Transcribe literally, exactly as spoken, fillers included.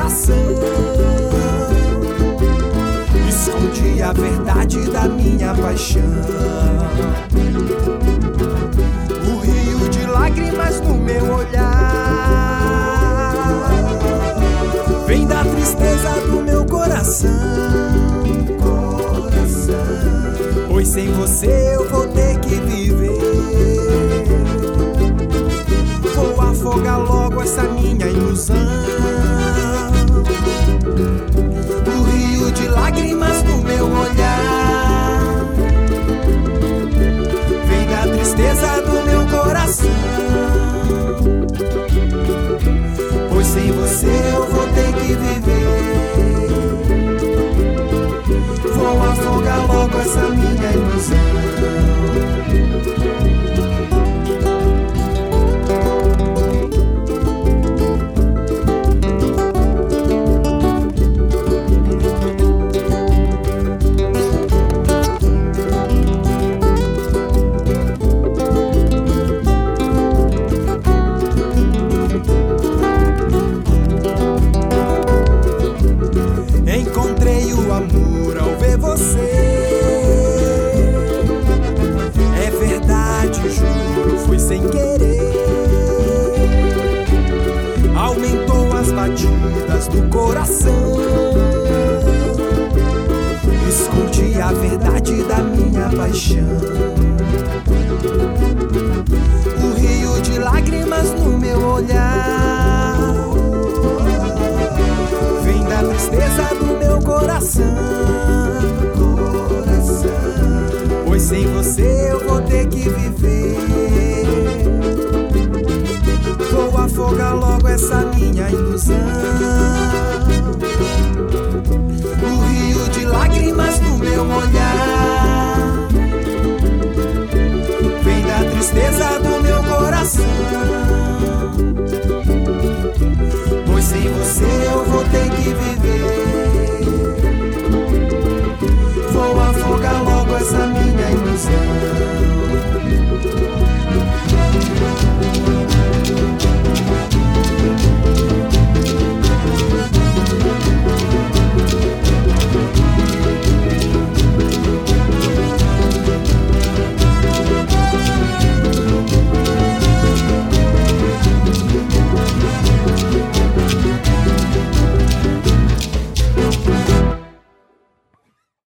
coração. Escondi a verdade da minha paixão. O rio de lágrimas no meu olhar vem da tristeza do meu coração. Pois sem você eu vou ter que viver. Vou afogar logo essa minha ilusão. O rio de lágrimas no meu olhar vem da tristeza do meu coração. Pois sem você eu vou ter que viver. Vou afogar logo essa minha ilusão. Encontrei o amor ao ver você. É verdade, juro, foi sem querer. Aumentou as batidas do coração. Escondi a verdade da minha paixão. O rio de lágrimas no meu olhar vem da tristeza do meu coração. Pois sem você eu vou ter que viver.